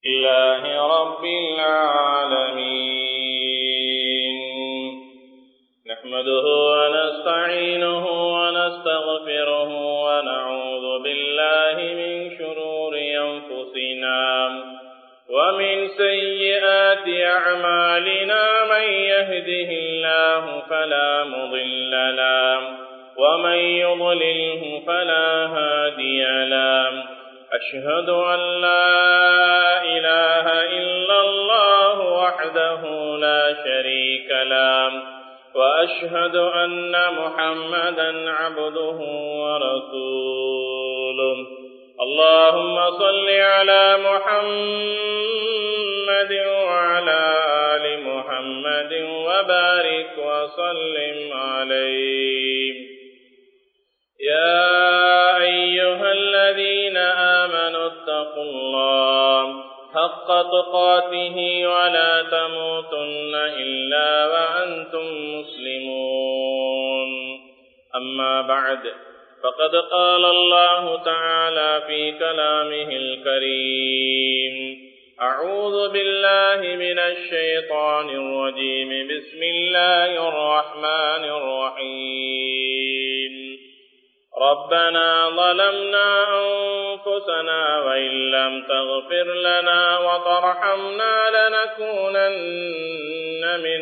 لله رب العالمين نحمده ونستعينه ونستغفره ونعوذ بالله من شرور أنفسنا ومن سيئات أعمالنا من يهده الله فلا مضل له ومن يضلله فلا هادي له أشهد أن لا إله إلا الله وحده لا شريك له وأشهد أن محمدا عبده ورسوله اللهم صل على محمد وعلى آل محمد وبارك وسلم عليه يا أيها الذين آمنوا اتقوا الله حق تقاته ولا تموتن إلا وأنتم مسلمون أما بعد فقد قال الله تعالى في كلامه الكريم أعوذ بالله من الشيطان الرجيم بسم الله الرحمن الرحيم ربنا ظلمنا أنفسنا وإن لم تغفر لنا وترحمنا لنكونن من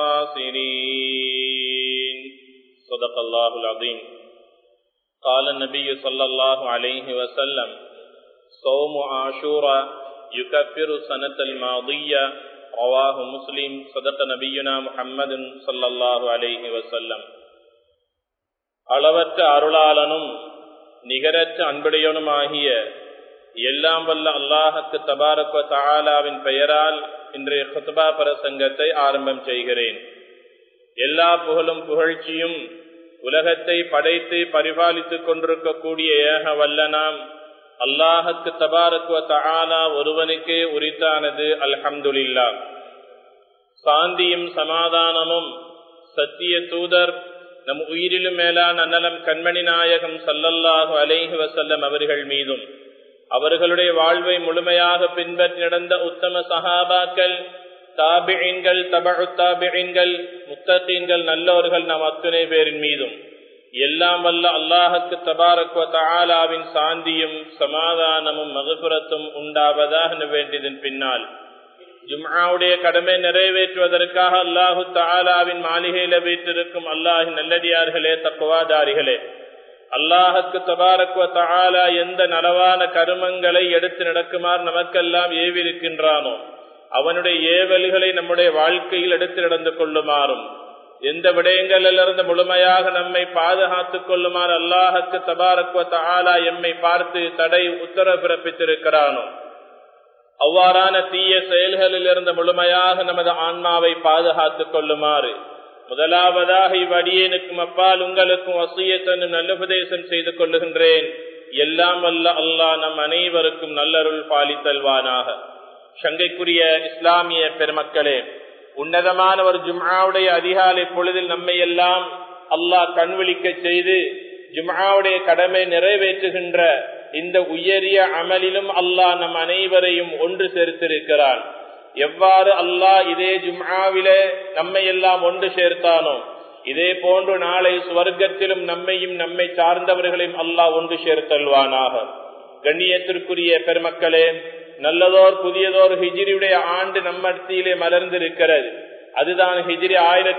الخاسرين صدق الله العظيم قال النبي صلى الله عليه وسلم صوم عاشوراء يكفر السنة الماضية رواه مسلم صدق نبينا محمد صلى الله عليه وسلم அளவற்ற அருளாளனும் நிகரற்ற அன்புடையவனுமாகிய எல்லாம் வல்ல அல்லாஹ்வுக்கு தபாரக் வ தஆலாவின் பெயரால் இன்றைய குத்பா பிரசங்கத்தை ஆரம்பம் செய்கிறேன். எல்லா புகழும் புகழ்ச்சியும் உலகத்தை படைத்து பரிபாலித்துக் கொண்டிருக்கக்கூடிய ஏக வல்லனாம் அல்லாஹ்வுக்கு தபாரக் வ தஆலா ஒருவனுக்கே உரித்தானது. அல்ஹம்துலில்லாஹ். சாந்தியும் சமாதானமும் சத்திய தூதர் நம் உயிரிலும் மேலான அன்னலம் கண்மணி நாயகம் ஸல்லல்லாஹு அலைஹி வஸல்லம் அவர்கள் மீதும் அவர்களுடைய வாழ்வை முழுமையாக பின்பற்றி நடந்த உத்தம சஹாபாக்கள், தாபிஈன்கள், தபஉத் தாபிஈன்கள், முத்தகீன்கள், நல்லோர்கள் நாம் அத்தனை பேரின் மீதும் எல்லாம் வல்ல அல்லாஹ்வுக்கு தபாரக் வ தஆலாவின் சாந்தியும் சமாதானமும் மக்ஃபிரத்தும் உண்டாவதாக வேண்டியதன் பின்னால் ஜும்ஆவுடைய கடமை நிறைவேற்றுவதற்காக அல்லாஹு தஆலாவின் மாளிகையில வீற்றிருக்கும் அல்லாஹின் நல்லடியார்களே, தக்வாதாரிகளே, அல்லாஹ்வுக்கு தபாரக் வ தஆலா எந்த நலவான கர்மங்களை எடுத்து நடக்குமாறு நமக்கெல்லாம் ஏவிருக்கின்றானோ அவனுடைய ஏவல்களை நம்முடைய வாழ்க்கையில் எடுத்து நடந்து கொள்ளுமாறும் எந்த விடயங்களிலிருந்து முழுமையாக நம்மை பாதுகாத்துக் கொள்ளுமாறு அல்லாஹ்வுக்கு தபாரக் வ தஆலா எம்மை பார்த்து தடை உத்தரவு பிறப்பித்திருக்கிறானோ அவ்வாறான தீய செயல்களில் இருந்து முழுமையாக நமது ஆன்மாவை பாதுகாத்துக் கொள்ளுமாறு முதலாவதாக இவ்வடியேனுக்கும் அப்பால் உங்களுக்கும் வசியத்தனும் நல்லுபதேசம் செய்து கொள்ளுகின்றேன். எல்லாம் வல்ல அல்லாஹ் நம் அனைவருக்கும் நல்லருள் பாலித்தல்வானாக. சங்கைக்குரிய இஸ்லாமிய பெருமக்களே, உன்னதமான ஒரு ஜும்ஆவுடைய அதிகாலை பொழுதில் நம்மை எல்லாம் அல்லாஹ் கண்விழிக்க செய்து ஜும்ஆவுடைய கடமை நிறைவேற்றுகின்ற இந்த உயரிய அமலிலும் அல்லாஹ் நம் அனைவரையும் ஒன்று சேர்த்திருக்கிறான். எவ்வாறு அல்லாஹ் இதே ஜும்ஆவிலே நம்மை எல்லாம் ஒன்று சேர்த்தானோ இதே போன்று நாளை சுவர்க்கத்திலும் நம்மையும் நம்மை சார்ந்தவர்களையும் அல்லாஹ் ஒன்று சேர்த்தல்வானாக. கண்ணியத்திற்குரிய பெருமக்களே, நல்லதோர் புதியதோர் ஹிஜ்ரியுடைய ஆண்டு நம்மத்திலே மலர்ந்திருக்கிறது. அதுதான் ஹிஜ்ரி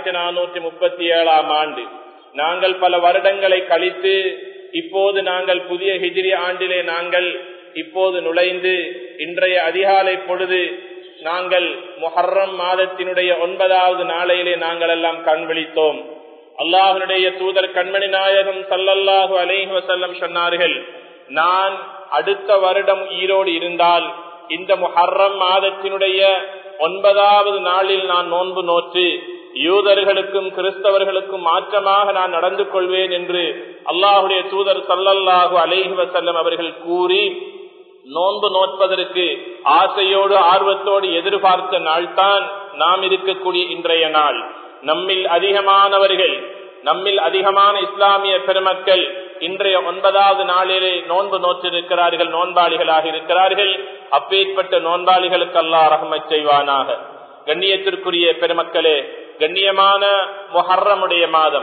1437 ஆண்டு. நாங்கள் பல வருடங்களை கழித்து இப்போது நாங்கள் புதிய ஹிஜ்ரி ஆண்டிலே நாங்கள் இப்போது நுழைந்து இன்றைய அதிகாலை பொழுது நாங்கள் முஹர்ரம் மாதத்தினுடைய 9வது நாளையிலே நாங்கள் எல்லாம் கண் விழித்தோம். அல்லாஹ்வுடைய தூதர் கண்மணி நாயகம் ஸல்லல்லாஹு அலைஹி வஸல்லம் சொன்னார்கள், நான் அடுத்த வருடம் ஈரோடு இருந்தால் இந்த முஹர்ரம் மாதத்தினுடைய 9வது நாளில் நான் நோன்பு நோற்று யூதர்களுக்கும் கிறிஸ்தவர்களுக்கும் மாற்றமாக நான் நடந்து கொள்வேன் என்று அல்லாஹ்வுடைய தூதர் ஸல்லல்லாஹு அலைஹி வஸல்லம் அவர்கள் கூறி நோன்பு நோற்பதற்கு ஆசையோடு ஆர்வத்தோடு எதிர்பார்த்த நாள்தான் நாம் இருக்கக்கூடிய இன்றைய நாள். நம்மில் அதிகமானவர்கள், நம்மில் அதிகமான இஸ்லாமிய பெருமக்கள் இன்றைய 9வது நாளிலே நோன்பு நோற்றிருக்கிறார்கள், நோன்பாளிகளாக இருக்கிறார்கள். அப்பேற்பட்ட நோன்பாளிகளுக்கு அல்லாஹ் ரஹ்மத் செய்வானாக. கண்ணியத்திற்குரிய பெருமக்களே, கண்ணியமான முஹர்ரமுடைய மாதம்,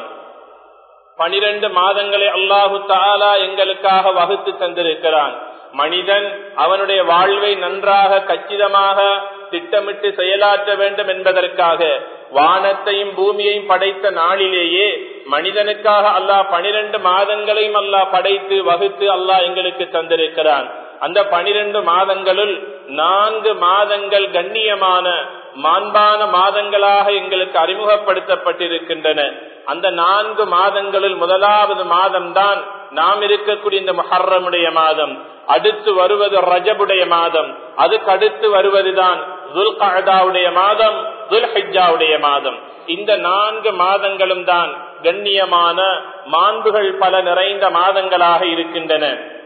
12 மாதங்களை அல்லாஹு தஆலா எங்களுக்காக வகுத்து தந்திருக்கிறான். மனிதன் அவனுடைய வாழ்வை நன்றாக கச்சிதமாக திட்டமிட்டு செயலாற்ற வேண்டும் என்பதற்காக வானத்தையும் பூமியையும் படைத்த நாளிலேயே மனிதனுக்காக அல்லாஹ் 12 மாதங்களையும் அல்லாஹ் படைத்து வகுத்து அல்லாஹ் எங்களுக்கு தந்திருக்கிறான். அந்த 12 மாதங்களுள் 4 மாதங்கள் கண்ணியமான மாண்பான மாதங்களாக எங்களுக்கு அறிமுகப்படுத்தப்பட்டிருக்கின்றன. அந்த 4 மாதங்களில் முதலாவது மாதம்தான் நாம் இருக்கக்கூடிய இந்த முஹர்ரமுடைய மாதம். அடுத்து வருவது ரஜபுடைய மாதம். அதுக்கு அடுத்து வருவதுதான் துல்கஅதாவுடைய மாதம், துல்ஹிஜ்ஜாவுடைய மாதம். இந்த 4 மாதங்களும் தான் கண்ணியமான மாண்புகள் பல நிறைந்த மாதங்களாக இருக்கின்றன.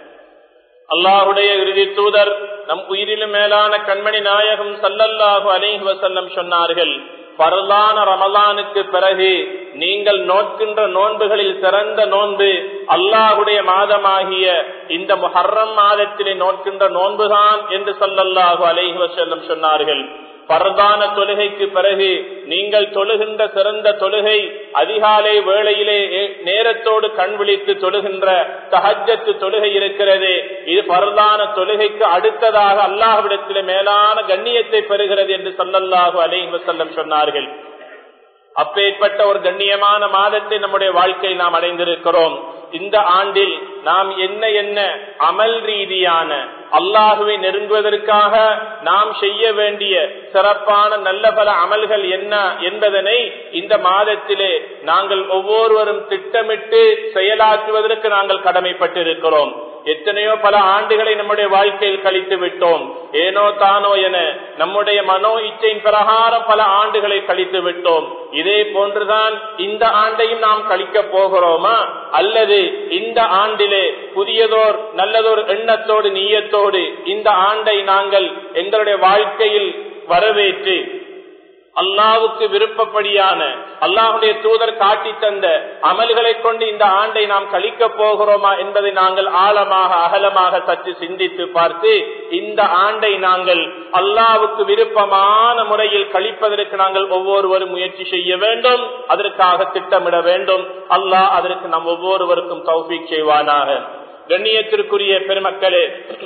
அல்லாஹுடைய இறுதி தூதர் நம் உயிரிலும் மேலான கண்மணி நாயகம் ஸல்லல்லாஹு அலைஹி வஸல்லம் சொன்னார்கள், பரலான ரமலானுக்கு பிறகு நீங்கள் நோக்கின்ற நோன்புகளில் சிறந்த நோன்பு அல்லாஹுடைய மாதமாகிய இந்த முஹர்ரம் மாதத்திலே நோக்கின்ற நோன்புதான் என்று ஸல்லல்லாஹு அலைஹி வஸல்லம் சொன்னார்கள். பரதான தொழுகைக்கு பிறகு நீங்கள் தொழுகின்ற சிறந்த தொழுகை அதிகாலை வேளையிலே நேரத்தோடு கண் விழித்து தொழுகின்ற தஹஜ்ஜத் தொழுகை இருக்கிறது. இது பரதான தொழுகைக்கு அடுத்ததாக அல்லாஹ்விடத்திலே மேலான கண்ணியத்தை பெறுகிறது என்று ஸல்லல்லாஹு அலைஹி வஸல்லம் சொன்னார்கள். அப்பேற்பட்ட ஒரு கண்ணியமான மாதத்தை நம்முடைய வாழ்க்கையில் நாம் அடைந்திருக்கிறோம். இந்த ஆண்டில் நாம் என்ன அமல் ரீதியான அல்லாஹுவை நெருங்குவதற்காக நாம் செய்ய வேண்டிய சிறப்பான நல்ல பல அமல்கள் என்ன என்பதனை இந்த மாதத்திலே நாங்கள் ஒவ்வொருவரும் திட்டமிட்டு செயலாற்றுவதற்கு நாங்கள் கடமைப்பட்டிருக்கிறோம். எத்தனையோ பல ஆண்டுகளை நம்முடைய வாழ்க்கையில் கழித்து விட்டோம். ஏனோ தானோ என நம்முடைய மனோ இச்சையின் பிரகாரம் பல ஆண்டுகளை கழித்து விட்டோம். இதே போன்றுதான் இந்த ஆண்டையும் நாம் கழிக்க போகிறோமா, அல்லது இந்த ஆண்டிலே புதியதோர் நல்லதோர் எண்ணத்தோடு நீயத்தோடு இந்த ஆண்டை நாங்கள் எங்களுடைய வாழ்க்கையில் வரவேற்று அல்லாஹ்வுக்கு விருப்பப்படியான அல்லாஹ்வுடைய தூதர் காட்டி தந்த அமல்களை கொண்டு இந்த ஆண்டை நாம் கழிக்க போகிறோமா என்பதை நாங்கள் ஆழமாக அகலமாக சற்று சிந்தித்து பார்த்து இந்த ஆண்டை நாங்கள் அல்லாஹ்வுக்கு விருப்பமான முறையில் கழிப்பதற்கு நாங்கள் ஒவ்வொருவரும் முயற்சி செய்ய வேண்டும். அதற்காக திட்டமிட வேண்டும். அல்லாஹ் அதற்கு நம் ஒவ்வொருவருக்கும் தௌஃபீக் செய்வானாக. கண்ணியத்திற்குரிய பெருமக்களே,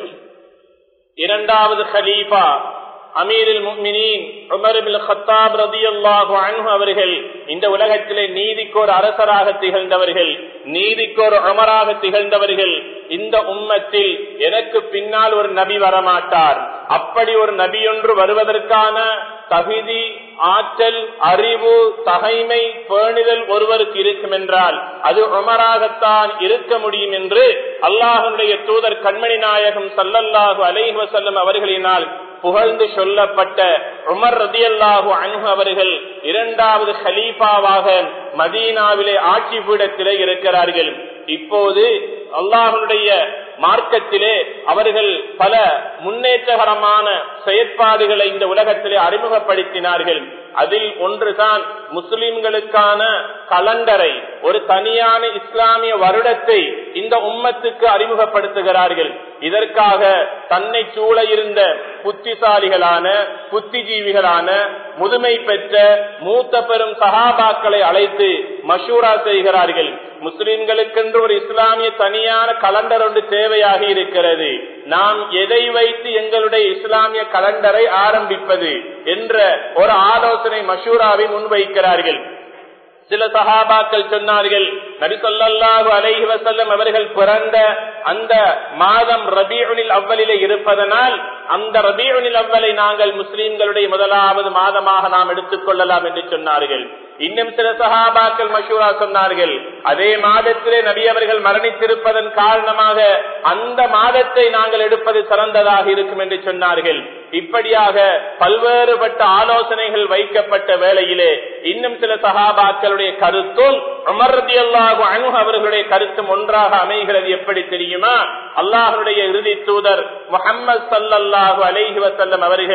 2வது கலீஃபா அமீருல் முஃமினீன் உமர் இப்னு கத்தாப் ரலியல்லாஹு அன்ஹு அவர்கள் இந்த உலகத்திலே நீதிக்கோர் அரசராக திகழ்ந்தவர்கள், நீதிக்கோர் உமராக திகழ்ந்தவர்கள். இந்த உம்மத்தில் எனக்கு பின்னால் ஒரு நபி வரமாட்டார், அப்படி ஒரு நபி ஒன்று வருவதற்கான தகுதி, ஆற்றல், அறிவு, தகைமை, பேணுதல் ஒருவருக்கு இருக்கும் என்றால் அது உமராகத்தான் இருக்க முடியும் என்று அல்லாஹ்வுடைய தூதர் கண்மணி நாயகம் ஸல்லல்லாஹு அலைஹி வஸல்லம் அவர்களினால் புகழ்ந்து சொல்லப்பட்ட உமர் ரலியல்லாஹு அன்ஹு அவர்கள் 2வது கலீஃபாவாக மதீனாவிலே ஆட்சி பீடத்திலே இருக்கிறார்கள். இப்போது அல்லாஹ்வுடைய மார்க்கத்திலே அவர்கள் பல முன்னேற்றகரமான செயற்பாடுகளை இந்த உலகத்திலே அறிமுகப்படுத்தினார்கள். அதில் ஒன்றுதான் முஸ்லிம்களுக்கான கலண்டரை, ஒரு தனியான இஸ்லாமிய வருடத்தை இந்த உம்மத்துக்கு அறிமுகப்படுத்துகிறார்கள். இதற்காக தன்னை சூழ இருந்த புத்திசாலிகளான புத்திஜீவிகளான முதுமை பெற்ற மூத்த பெரும் சஹாபாக்களை அழைத்து மஷூரா செய்கிறார்கள். முஸ்லிம்களுக்கென்று ஒரு இஸ்லாமிய தனியான கலண்டர் ஒன்று தேவையாக இருக்கிறது, நாம் எதை வைத்து எங்களுடைய இஸ்லாமிய கலண்டரை ஆரம்பிப்பது என்ற ஒரு ஆலோசனை மஷூராவை முன்வைக்கிறார்கள். சில சஹாபாக்கள் சொன்னார்கள், நபி ஸல்லல்லாஹு அலைஹி வஸல்லம் அவர்கள் பிறந்த அந்த மாதம் ரபீஉல் அவ்வலிலே இருப்பதனால் அந்த ரபீஉல் அவ்வலை நாங்கள் முஸ்லிம்களுடைய முதலாவது மாதமாக நாம் எடுத்துக் கொள்ளலாம் என்று சொன்னார்கள். இன்னும் சில சஹாபாக்கள் மஷூரா சொன்னார்கள், அதே மாதத்திலே நபி அவர்கள் மரணித்திருப்பதன் காரணமாக அந்த மாதத்தை நாங்கள் எடுப்பது சிறந்ததாக இருக்கும் என்று சொன்னார்கள். இப்படியாக பல்வேறுபட்ட ஆலோசனைகள் வைக்கப்பட்ட வேளையிலே இன்னும் சில சஹாபாக்களுடைய கருத்தும் உமர் ரலியல்லாஹு அன்ஹு அவர்களுடைய கருத்தும் ஒன்றாக அமைகிறது. எப்படி தெரியுமா? அல்லாஹ்வுடைய இறுதி தூதர் முஹம்மது ஸல்லல்லாஹு அலைஹி வஸல்லம் அவர்கள்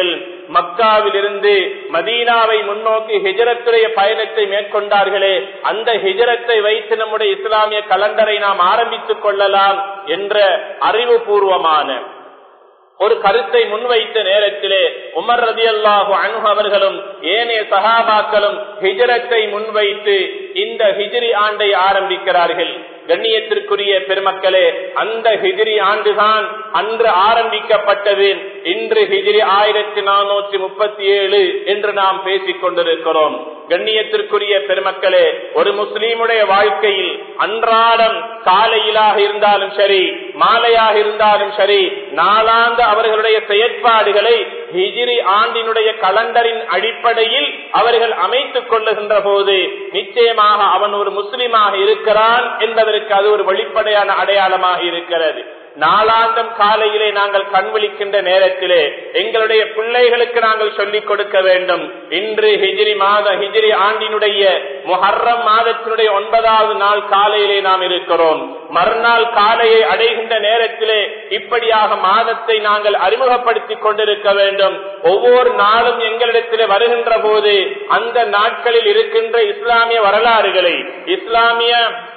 மக்காவில் இருந்து மதீனாவை முன்னோக்கி ஹிஜ்ரத்துடைய பயணத்தை மேற்கொண்டார்களே, அந்த ஹிஜ்ரத்தை வைத்து நம்முடைய இஸ்லாமிய கலண்டரை நாம் ஆரம்பித்துக் கொள்ளலாம் என்ற அறிவுபூர்வமான ஒரு கருத்தை முன்வைத்த நேரத்திலே உமர் ரலியல்லாஹு அன்ஹு அவர்களும் ஏனைய சஹாபாக்களும் ஹிஜ்ரத்தை முன்வைத்து இந்த ஹிஜ்ரி ஆண்டை ஆரம்பிக்கிறார்கள். கண்ணியத்திற்குரிய பெருமக்களே, அந்த ஹிஜ்ரி ஆண்டுதான் அன்று ஆரம்பிக்கப்பட்டது. இன்று ஹிஜ்ரி 1437 என்று நாம் பேசிக் கொண்டிருக்கிறோம். கண்ணியத்திற்குரிய பெருமக்களே, ஒரு முஸ்லீமுடைய வாழ்க்கையில் அன்றாடம் காலையிலாக இருந்தாலும் சரி, மாலையாக இருந்தாலும் சரி, நாளாந்த அவர்களுடைய செயற்பாடுகளை ஹிஜ்ரி ஆண்டினுடைய கலண்டரின் அடிப்படையில் அவர்கள் அமைத்துக் கொள்ளுகின்ற போது நிச்சயமாக அவன் ஒரு முஸ்லிமாக இருக்கிறான் என்பதற்கு அது ஒரு வெளிப்படையான அடையாளமாக இருக்கிறது. நாளாந்தம் காலையிலே நாங்கள் கண்விழிக்கின்ற நேரத்திலே எங்களுடைய பிள்ளைகளுக்கு நாங்கள் சொல்லிக் கொடுக்க வேண்டும். இன்று ஹிஜ்ரி ஆண்டினுடைய முஹர்ரம் மாதத்தினுடைய 9வது நாள் காலையிலே நாம் இருக்கிறோம். மறுநாள் காலையை அடைகின்ற நேரத்திலே இப்படியாக மாதத்தை நாங்கள் அறிமுகப்படுத்திக் கொண்டிருக்க வேண்டும். ஒவ்வொரு நாளும் எங்களிடத்திலே வருகின்ற போது அந்த நாட்களில் இருக்கின்ற இஸ்லாமிய வரலாறுகளை, இஸ்லாமிய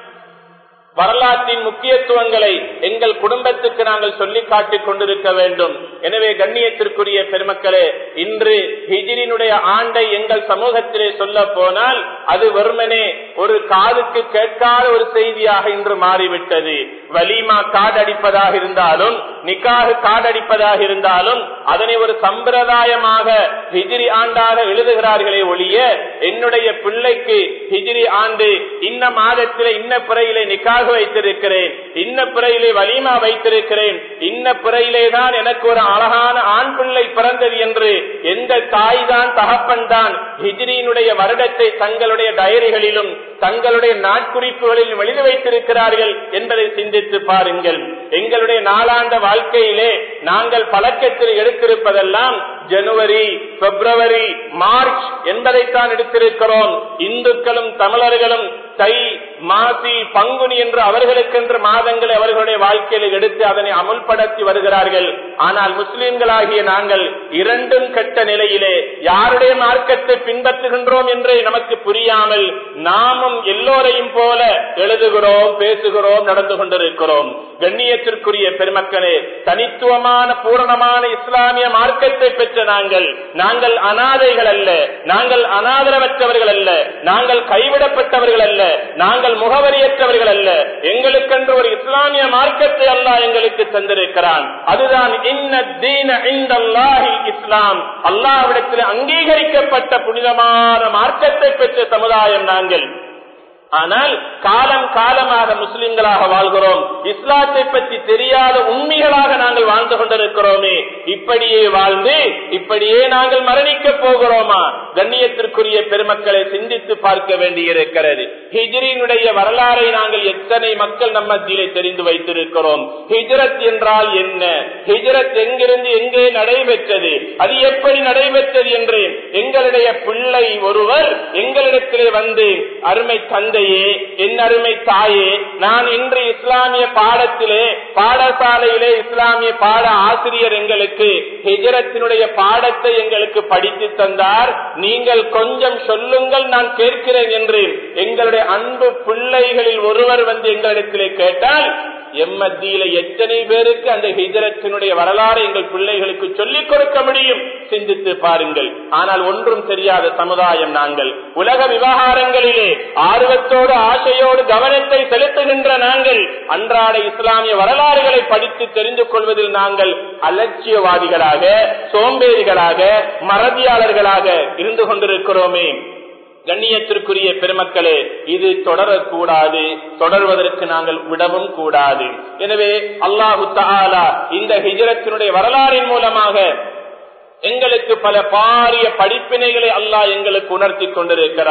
வரலாற்றின் முக்கியத்துவங்களை எங்கள் குடும்பத்துக்கு நாங்கள் சொல்லி காட்டிக் கொண்டிருக்க வேண்டும். எனவே கண்ணியத்திற்குரிய பெருமக்களே, இன்று ஹிஜ்ரினுடைய ஆண்டை எங்கள் சமூகத்திலே சொல்ல போனால் அது வெறுமனே ஒரு காதுக்கு கேட்காத ஒரு செய்தியாக இன்று மாறிவிட்டது. வலிமா காடடிப்பதாக இருந்தாலும், நிக்காஹ் காடடிப்பதாக இருந்தாலும் அதனை ஒரு சம்பிரதாயமாக ஹிஜ்ரி ஆண்டாக எழுதுகிறார்களே ஒழிய, என்னுடைய பிள்ளைக்கு ஹிஜ்ரி ஆண்டு இன்ன மாதத்திலே இன்ன பிறையிலே நிக்காஹ் வைத்திருக்கிறேன், இன்ன பிறையிலே வலிமா வைத்திருக்கிறேன், இன்ன பிறையிலே தான் எனக்கு ஒரு அழகான ஆண் பிள்ளை பிறந்தது என்று எந்த தாய் தான் தகப்பன் தான் ஹிஜ்ரியினுடைய வருடத்தை தங்களுடைய டயரிகளிலும் தங்களுடைய நாட்குறிப்புகளிலும் எழுதி வைத்திருக்கிறார்கள் என்பதை சிந்தித்து பாருங்கள். எங்களுடைய நாளாண்ட வாழ்க்கையிலே நாங்கள் பழக்கத்தில் எடுத்திருப்பதெல்லாம் ஜனவரி, பிப்ரவரி, மார்ச் என்பதைத்தான் எடுத்திருக்கிறோம். இந்துக்களும் தமிழர்களும் தை, மாசி, பங்குனி என்று அவர்களுக்கென்று மாதங்களை அவர்களுடைய வாழ்க்கையில் எடுத்து அதனை அமுல்படுத்தி வருகிறார்கள். ஆனால் முஸ்லிம்களாகிய நாங்கள் இரண்டும் கெட்ட நிலையிலே யாருடைய மார்க்கத்தை பின்பற்றுகின்றோம் என்று நமக்கு புரியாமல் நாமும் எல்லோரையும் போல எழுதுகிறோம், பேசுகிறோம், நடந்து கொண்டிருக்கிறோம். கண்ணியத்திற்குரிய பெருமக்களே, தனித்துவமான பூரணமான இஸ்லாமிய மார்க்கத்தை பெற்ற நாங்கள் அனாதைகள் அல்ல, நாங்கள் அனாதரவற்றவர்கள் அல்ல, நாங்கள் கைவிடப்பட்டவர்கள் அல்ல, நாங்கள் முகவரியற்றவர்கள் அல்ல. எங்களுக்கென்று ஒரு இஸ்லாமிய மார்க்கத்தை அல்லாஹ் எங்களுக்கு தந்திருக்கிறான். அதுதான் இஸ்லாம். அல்லாஹ்விடத்தில் அங்கீகரிக்கப்பட்ட புனிதமான மார்க்கத்தை பெற்ற சமுதாயம் நாங்கள். ஆனால் காலம் காலமாக முஸ்லிம்களாக வாழ்கிறோம். இஸ்லாத்தை பற்றி தெரியாத உண்மைகளாக நாங்கள் வாழ்ந்து கொண்டிருக்கிறோமே. இப்படியே வாழ்ந்து இப்படியே நாங்கள் மரணிக்க போகிறோமா? கண்ணியத்திற்குரிய பெருமக்களை சிந்தித்து பார்க்க வேண்டியிருக்கிறது. ஹிஜ்ரியினுடைய வரலாறை நாங்கள் எத்தனை மக்கள் நம்ம மத்தியிலே தெரிந்து வைத்திருக்கிறோம். ஹிஜ்ரத் என்றால் என்ன? ஹிஜ்ரத் எங்கிருந்து எங்கே நடைபெற்றது, அது எப்படி நடைபெற்றது என்று எங்களுடைய பிள்ளை ஒருவர் எங்களிடத்திலே வந்து, அருமை தந்தை, என் அருமை தாயே, நான் இன்று இஸ்லாமிய பாடத்திலே பாடசாலையிலே இஸ்லாமிய பாட ஆசிரியர் எங்களுக்கு ஹிஜ்ரத்தினுடைய பாடத்தை எங்களுக்கு படித்து தந்தார், நீங்கள் கொஞ்சம் சொல்லுங்கள், நான் கேட்கிறேன் என்று எங்களுடைய அன்பு பிள்ளைகளில் ஒருவர் வந்து எங்களிடத்திலே கேட்டால், எம்மத்தியில எத்தனை பேருக்கு அந்த ஹிஜ்ரத்தினுடைய வரலாறு எங்கள் பிள்ளைகளுக்கு சொல்லிக் கொடுக்க முடியும்? சிந்தித்து பாருங்கள். ஆனால் ஒன்றும் தெரியாத சமுதாயம் நாங்கள். உலக விவகாரங்களிலே ஆர்வத்தோடு ஆசையோடு கவனத்தை செலுத்துகின்ற நாங்கள் அன்றாட இஸ்லாமிய வரலாறுகளை படித்து தெரிந்து கொள்வதில் நாங்கள் அலட்சியவாதிகளாக, சோம்பேறிகளாக, மறதியாளர்களாக இருந்து கொண்டிருக்கிறோமே. கண்ணியத்திற்குரிய பெருமக்களே, இது தொடரக்கூடாது, தொடர்வதற்கு நாங்கள் விடவும் கூடாது. எனவே அல்லாஹு தஆலா இந்த ஹிஜ்ரத்தினுடைய வரலாறின் மூலமாக எங்களுக்கு பல பாரிய படிப்பினைகளை அல்லாஹ் எங்களுக்கு உணர்த்தி கொண்டிருக்கிறான்.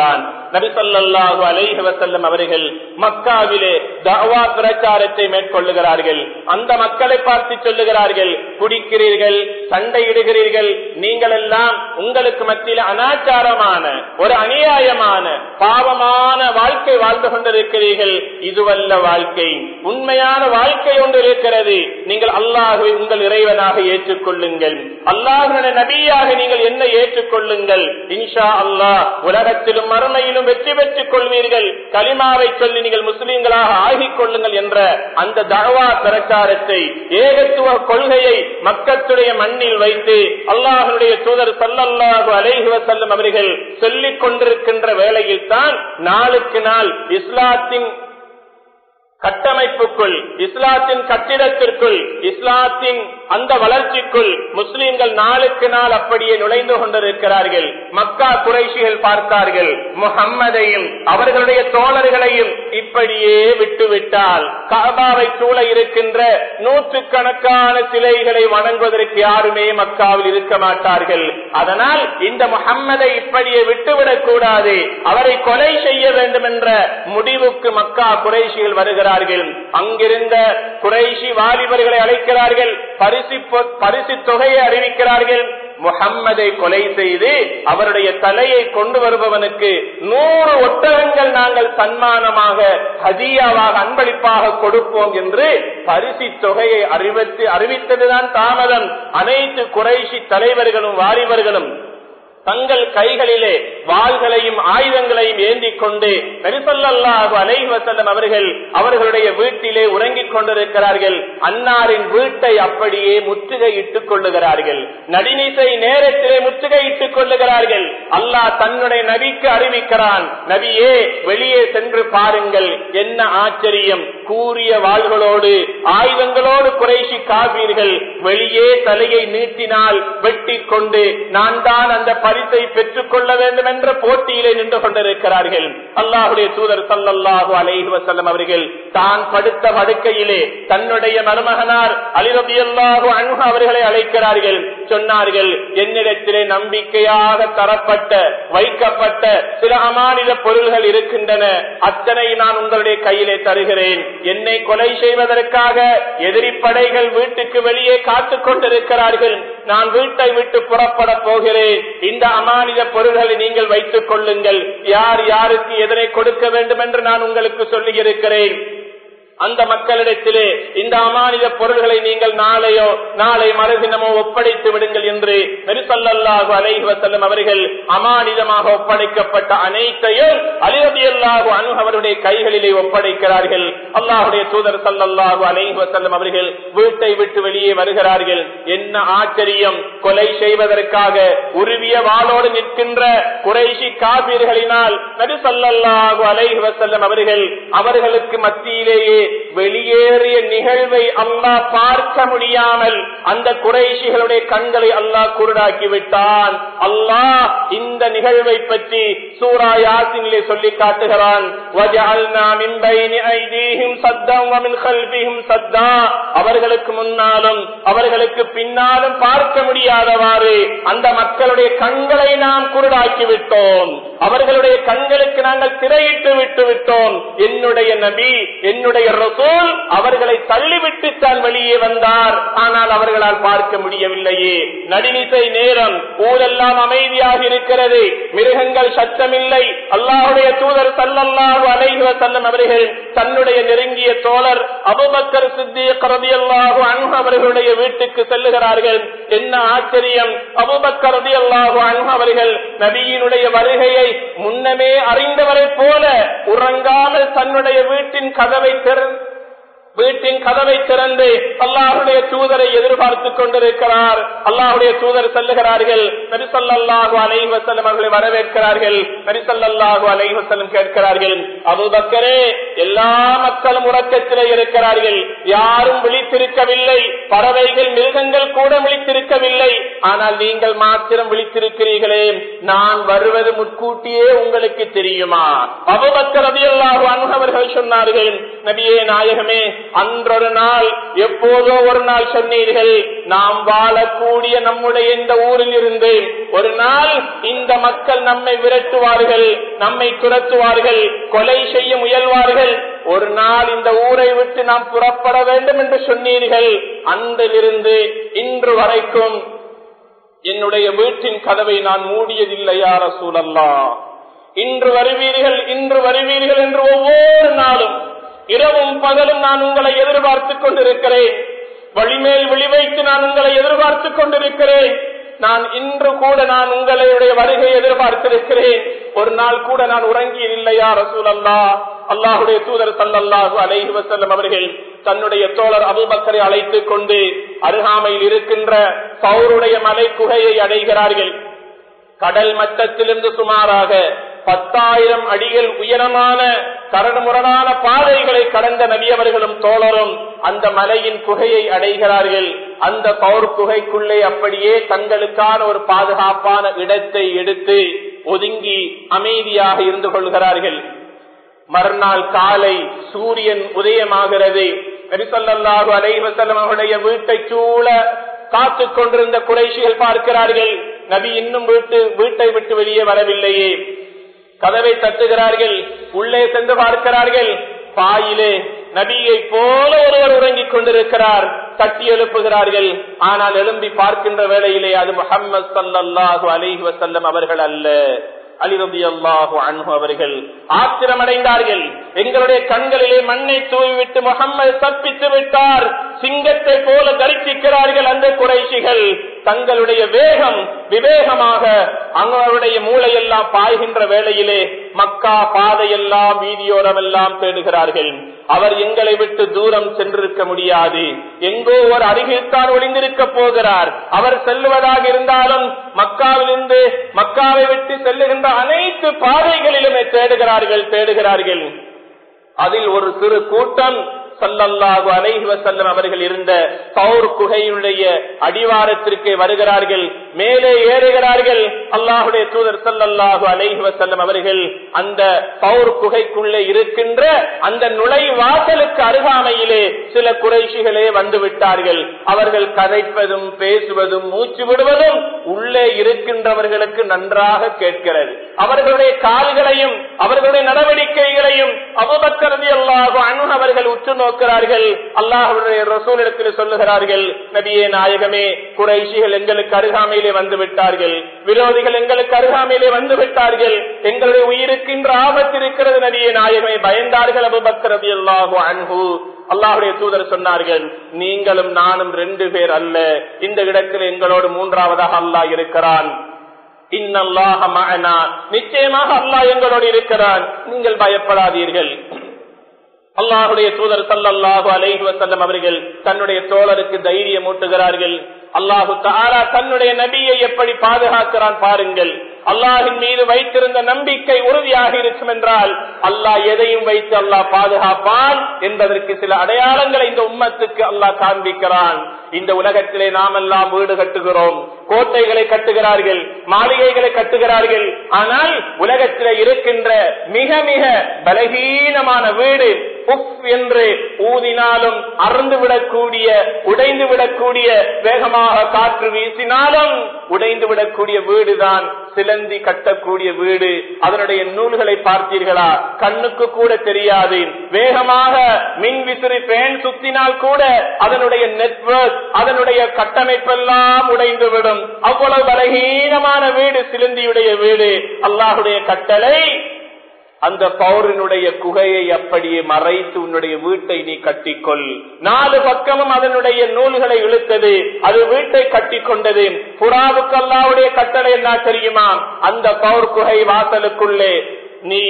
நபி ஸல்லல்லாஹு அலைஹி வஸல்லம் அவர்கள் மக்காவிலே தஅவா பிரச்சாரத்தை மேற்கொள்ளுகிறார்கள். அந்த மக்களை பார்த்து சொல்லுகிறார்கள், குடிக்கிறீர்கள், சண்டையிடுகிறீர்கள், நீங்கள் எல்லாம் உங்களுக்கு மத்தியில் அனாச்சாரமான ஒரு அநியாயமான பாவமான வாழ்க்கை வாழ்ந்து கொண்டிருக்கிறீர்கள். இதுவல்ல வாழ்க்கை. உண்மையான வாழ்க்கை ஒன்று இருக்கிறது. நீங்கள் அல்லாஹ்வை உங்கள் இறைவனாக ஏற்றுக்கொள்ளுங்கள், அல்லாஹ்வுடைய நபியாக நீங்கள் என்ன ஏற்றுக்கொள்ளுங்கள். இன்ஷா அல்லாஹ் உலகத்திலும் மறுமையிலும் வெற்றி பெற்றுக் கொள்வீர்கள். கலிமாவை சொல்லி நீங்கள் முஸ்லிம்களாக ஆகிக் கொள்ளுங்கள் என்ற அந்த தஅவா பிரச்சாரத்தை, ஏகத்துவ கொள்கையை மக்களுடைய மண்ணில் வைத்து அல்லாஹ்வுடைய தூதர் ஸல்லல்லாஹு அலைஹி வஸல்லம் அவர்கள் சொல்லிக் கொண்டிருக்கின்ற வேளையில் தான் நாளுக்கு நாள் இஸ்லாத்தின் கட்டமைப்புக்குள், இஸ்லாத்தின் கட்டிடத்திற்குள், இஸ்லாத்தின் அந்த வளர்ச்சிக்குள் முஸ்லிம்கள் நாளுக்கு நாள் அப்படியே நுழைந்து கொண்டிருக்கிறார்கள். மக்கா குறைஷிகள் பார்த்தார்கள், முஹம்மதையும் அவர்களுடைய தோழர்களையும் இப்படியே விட்டுவிட்டால் கஅபாவை சூழ இருக்கின்ற நூற்றுக்கணக்கான சிலைகளை வணங்குவதற்கு யாருமே மக்காவில் இருக்க மாட்டார்கள். அதனால் இந்த முஹம்மதை இப்படியே விட்டுவிடக் கூடாது, அவரை கொலை செய்ய வேண்டும் என்ற முடிவுக்கு மக்கா குறைஷிகள் வருகிறார்கள். அங்கிருந்த குறைஷி வாலிபர்களை அழைக்கிறார்கள், பரிசு தொகையை அறிவிக்கிறார்கள். முஹம்மதை கொலை செய்து அவருடைய தலையை கொண்டு வருபவனுக்கு 100 ஒட்டகங்கள் நாங்கள் சன்மானமாக ஹதியாவாக அன்பளிப்பாக கொடுப்போம் என்று பரிசு தொகையை அறிவித்ததுதான் தாமதம். அனைத்து குறைஷி தலைவர்களும் வாலிபர்களும் தங்கள் கைகளிலே வாள்களையும் ஆயுதங்களையும் ஏந்திக் கொண்டு நபி ஸல்லல்லாஹு அலைஹி வஸல்லம் அவர்கள் அவர்களுடைய வீட்டிலே உறங்கிக் கொண்டிருக்கிறார்கள். அன்னாரின் வீட்டை அப்படியே முற்றுகையிட்டுக் கொள்ளுகிறார்கள். நடுநிசை நேரத்திலே முற்றுகையிட்டுக் கொள்ளுகிறார்கள். அல்லாஹ் தன்னுடைய நபிக்கு அறிவிக்கிறான், நபியே வெளியே சென்று பாருங்கள். என்ன ஆச்சரியம், கூரிய வாள்களோடு ஆயுதங்களோடு குறைஷி காபீர்கள் வெளியே தலையை நீட்டினால் வெட்டி கொண்டு நான் தான் அந்த பரிசை பெற்றுக் கொள்ள வேண்டும் என்ற போட்டியிலே நின்று கொண்டிருக்கிறார்கள். அல்லாஹ்வுடைய தூதர் ஸல்லல்லாஹு அலைஹி வஸல்லம் அவர்கள் தான் படுத்த படுக்கையிலே தன்னுடைய மருமகனார் அலி ரலியல்லாஹு அன்ஹு அவர்களை அழைக்கிறார்கள். சொன்னார்கள், என்னிடத்திலே நம்பிக்கையாக தரப்பட்ட வைக்கப்பட்ட சில அமானித பொருள்கள் இருக்கின்றன, அத்தனை நான் உங்களுடைய கையிலே தருகிறேன். என்னை கொலை செய்வதற்காக எதிரி படைகள் வீட்டுக்கு வெளியே காத்துக் கொண்டிருக்கிறார்கள். நான் வீட்டை விட்டு புறப்பட போகிறேன். இந்த அமானித பொருள்களை நீங்கள் வைத்துக் கொள்ளுங்கள். யார் யாருக்கு எதனை கொடுக்க வேண்டும் என்று நான் உங்களுக்கு சொல்லி இருக்கிறேன். அந்த மக்களிடத்திலே இந்த அமானித பொருள்களை நீங்கள் நாளை மறுதினமோ ஒப்படைத்து விடுங்கள் என்று நபி ஸல்லல்லாஹு அலைஹி வஸல்லம் அவர்கள் அமானிதமாக ஒப்படைக்கப்பட்ட அனைத்தையும் அலி ரலியல்லாஹு அன்ஹு அவருடைய கைகளிலே ஒப்படைக்கிறார்கள். அல்லாஹ்வுடைய தூதர் ஸல்லல்லாஹு அலைஹி வஸல்லம் அவர்கள் வீட்டை விட்டு வெளியே வருகிறார்கள். என்ன ஆச்சரியம், கொலை செய்வதற்காக உருவிய வாளோடு நிற்கின்ற குறைஷி காபீர்களினால் நபி ஸல்லல்லாஹு அலைஹி வஸல்லம் அவர்கள் அவர்களுக்கு மத்தியிலேயே வெளியேறிய நிகழ்வை அல்லாஹ் பார்க்க முடியாமல் அந்த குறைஷிகளுடைய கண்களை அல்லாஹ் குருடாக்கி விட்டான். அல்லாஹ் இந்த நிகழ்வை பற்றி சூரா யாசீனிலே சொல்லி காட்டுகிறான், வஜஅல்னா மின் பைனி ஐதீஹிம் சத்தம் வ மின் கல்பிஹிம் சத்தா. அவர்களுக்கு முன்னாலும் அவர்களுக்கு பின்னாலும் பார்க்க முடியாதவாறு அந்த மக்களுடைய கண்களை நாம் குருடாக்கி விட்டோம். அவர்களுடைய கண்களுக்கு நாங்கள் திரையிட்டு விட்டு விட்டோம். என்னுடைய நபி, என்னுடைய ரசூல் அவர்களை தள்ளிவிட்டு தான் வெளியே வந்தார். ஆனால் அவர்களால் பார்க்க முடியவில்லையே. நடுநிசை நேரம், ஊரெல்லாம் அமைதியாக இருக்கிறது, மிருகங்கள் சத்தமில்லை. அல்லாஹ்வுடைய தூதர் ஸல்லல்லாஹு அலைஹி வஸல்லம் அவர்கள் தன்னுடைய நெருங்கிய தோழர் அபூபக்கர் சித்தீக் ரலியல்லாஹு அன்ஹு அவர்களுடைய வீட்டுக்கு செல்லுகிறார்கள். என்ன ஆச்சரியம், அபூபக்கர் ரலியல்லாஹு அன்ஹு அவர்கள் நபியினுடைய வருகையை முன்னமே அறிந்தவரை போல உறங்காமல் தன்னுடைய வீட்டின் கதவை திறந்து அல்லாஹ்வுடைய தூதரை எதிர்பார்த்துக் கொண்டிருக்கிறார். அல்லாஹ்வுடைய தூதர் செல்லுகிறார்கள். நபி ஸல்லல்லாஹு அலைஹி வஸல்லம் அவர்களை வரவேற்கிறார்கள். நபி ஸல்லல்லாஹு அலைஹி வஸல்லம் கேட்கிறார்கள், அபூபக்கரே, எல்லா மக்களும் உறக்கத்திலே இருக்கிறார்கள், யாரும் விழித்திருக்கவில்லை, பறவைகள் மிருகங்கள் கூட விழித்திருக்கவில்லை, ஆனால் நீங்கள் மாத்திரம் விழித்திருக்கிறீர்களே, நான் வருவது முன்கூட்டியே உங்களுக்கு தெரியுமா? அபூபக்கர் ரலியல்லாஹு அன்ஹு அவர்கள் சொன்னார்கள், நபியே நாயகமே, அன்றொரு நாள் எப்போதோ ஒரு நாள் சொன்னீர்கள், நாம் வாழக்கூடிய நம்முடைய இந்த ஊரில் இருந்து ஒரு நாள் இந்த மக்கள் நம்மை விரட்டுவார்கள், நம்மை துரத்துவார்கள், கொலை செய்ய முயல்வார்கள், ஒரு நாள் இந்த ஊரை விட்டு நாம் புறப்பட வேண்டும் என்று சொன்னீர்கள். அன்றிலிருந்து இன்று வரைக்கும் என்னுடைய வீட்டின் கதவை நான் மூடியதில்லையா ரசூலல்லாஹ். இன்று வருவீர்கள், இன்று வருவீர்கள் என்று ஒவ்வொரு நாளும் இரவும் பகலும் நான் உங்களை எதிர்பார்த்துக் கொண்டிருக்கிறேன். வழிமேல் விழிவைத்து நான் உங்களை எதிர்பார்த்துக் கொண்டிருக்கிறேன். நான் இன்று கூட நான் உங்களுடைய வருகை எதிர்பார்த்திருக்கிறேன். ஒரு நாள் கூட நான் உறங்கியதில்லையா ரசூலல்லாஹ். அல்லாஹுடைய தூதர் ஸல்லல்லாஹு அலைஹி வஸல்லம் அவர்கள் தன்னுடைய தோழர் அபூபக்கரை அழைத்துக் கொண்டு அருகாமையில் இருக்கின்ற சௌருடைய மலை குகையை அடைகிறார்கள். கடல் மட்டத்திலிருந்து சுமாராக 10,000 அடிகள் உயரமான கரடுமுரடான பாதைகளை கடந்த நபி அவர்களும் தோழரும் அந்த மலையின் குகையை அடைகிறார்கள். அந்த பௌர் குகைக்குள்ளே அப்படியே தங்களுக்கான ஒரு பாதுகாப்பான இடத்தை எடுத்து ஒதுங்கி அமைதியாக இருந்து கொள்கிறார்கள். மறுநாள் காலை சூரியன் உதயமாகிறது. நபி ஸல்லல்லாஹு அலைஹி வஸல்லம் அவருடைய வீட்டை சூழ காத்துக் கொண்டிருந்த குறைஷிகள் பார்க்கிறார்கள், நபி இன்னும் வீட்டை விட்டு வெளியே வரவில்லையே. கதவை தட்டுகிறார்கள், உள்ளே சென்று பார்க்கிறார்கள், பாயிலே நபியை போல ஒருவர் உறங்கிக் கொண்டிருக்கிறார். தட்டி எழுப்புகிறார்கள். ஆனால் எழும்பி பார்க்கின்ற வேளையிலே அது முஹம்மது ஸல்லல்லாஹு அலைஹி வஸல்லம் அவர்கள் அல்ல, அலி ரலியல்லாஹு அன்ஹு அவர்கள். ஆத்திரமடைந்தார்கள். எங்களுடைய கண்களிலே மண்ணை தூவிவிட்டு முஹம்மது தப்பித்து விட்டார், சிங்கத்தை போல கர்ஜிக்கிறார்கள் அந்த குறைஷிகள். தங்களுடைய வேகம் விவேகமாக அவருடைய மூளையெல்லாம் பாய்கின்ற வேளையிலே மக்கா பாதையெல்லாம் வீதியோரம் எல்லாம் தேடுகிறார்கள். அவர் எங்களை விட்டு தூரம் சென்றிருக்க முடியாது, எங்கோ ஒரு அருகில்தான் ஒளிந்திருக்க போகிறார். அவர் செல்லுவதாக இருந்தாலும் மக்காவிலிருந்து மக்காவை விட்டு செல்லுகின்ற அனைத்து பாதைகளிலுமே தேடுகிறார்கள். அதில் ஒரு சிறு கூட்டம் ஸல்லல்லாஹு அலைஹி வஸல்லம் அவர்கள் இருந்த தௌர் குகையுடைய அடிவாரத்திற்கு வருகிறார்கள், மேலே ஏறுகிறார்கள். அல்லாஹ்வுடைய தூதர் ஸல்லல்லாஹு அலைஹி வஸல்லம் அவர்கள் அந்த தௌர் குகைக்குள்ளே இருக்கின்ற அந்த நுழைவாசலுக்கு அருகாமையிலே சில குறைஷிகளே வந்து விட்டார்கள். அவர்கள் கதைப்பதும் பேசுவதும் மூச்சு விடுவதும் உள்ளே இருக்கின்றவர்களுக்கு நன்றாக கேட்கிறது. அவர்களுடைய கால்களையும் அவர்களுடைய நடவடிக்கைகளையும் அபூபக்கர் ரலியல்லாஹு அன்ஹு அவர்கள் உற்று நோக்கிறார்கள். அல்லாஹ்வுடைய ரசூலிடத்தில் சொல்லுகிறார்கள், நபியே நாயகமே, குறைஷிகள் எங்களுக்கு அருகாமையிலே வந்து விட்டார்கள், விரோதிகள் எங்களுக்கு அருகாமையிலே வந்து விட்டார்கள், எங்களுடைய உயிருக்கின்ற ஆபத்து இருக்கிறது நபியே நாயகமே. பயந்தார்கள் அபூபக்கர் ரலியல்லாஹு அன்ஹு. அல்லாஹ்வுடைய தூதர் சொன்னார்கள், நீங்களும் நானும் 2 பேர் அல்ல, இந்த இடத்தில் எங்களோடு 3வதாக அல்லாஹ் இருக்கிறான். இன்னல்லாஹ மஅனா, நிச்சயமாக அல்லாஹ் எங்களோடு இருக்கிறான், நீங்கள் பயப்படாதீர்கள். அல்லாஹ்வுடைய தூதர் ஸல்லல்லாஹு அலைஹி வஸல்லம் அவர்கள் தன்னுடைய தோழருக்கு தைரியம் ஊட்டுகிறார்கள். அல்லாஹு தஆலா தன்னுடைய நபியை எப்படி பாதுகாக்கிறான் பாருங்கள். அல்லாஹின் மீது வைத்திருந்த நம்பிக்கை உறுதியாக இருக்கும் என்றால் அல்லாஹ் எதையும் வைத்து அல்லாஹ் பாதுகாப்பான் என்பதற்கு சில அடையாளங்களை இந்த உம்மத்துக்கு அல்லாஹ் காண்பிக்கிறான். இந்த உலகத்திலே நாம் எல்லாம் வீடு கட்டுகிறோம், கோட்டைகளை கட்டுகிறார்கள், மாளிகைகளை கட்டுகிறார்கள். ஆனால் உலகத்திலே இருக்கின்ற மிக மிக பலகீனமான வீடு, புஃப் என்று ஊதினாலும் அறுந்து விடக்கூடிய, உடைந்து விடக்கூடிய, வேகமாக காற்று வீசினாலும் உடைந்து விடக்கூடிய வீடுதான் சிலந்தி கட்டக்கூடிய வீடு. அதனுடைய நூல்களை பார்த்தீர்களா? கண்ணுக்கு கூட தெரியாது. வேகமாக மின் விசிறி பேன் சுத்தினால் கூட அதனுடைய நெட்வொர்க், அதனுடைய கட்டமைப்பெல்லாம் உடைந்துவிடும். அவ்வளவு பலகீனமான வீடு சிலந்தியுடைய வீடு. அல்லாஹுடைய கட்டளை, அந்த பௌரினுடைய குகையை அப்படியே மறைத்து உன்னுடைய வீட்டை நீ கட்டிக்கொள். 4 பக்கமும் அதனுடைய நூல்களை இழுத்தது, அது வீட்டை கட்டிக்கொண்டது. புறாவுக்கு அல்லாஹ்வுடைய கட்டளை என்ன தெரியுமா? அந்த பௌர் குகை வாசலுக்குள்ளே நீ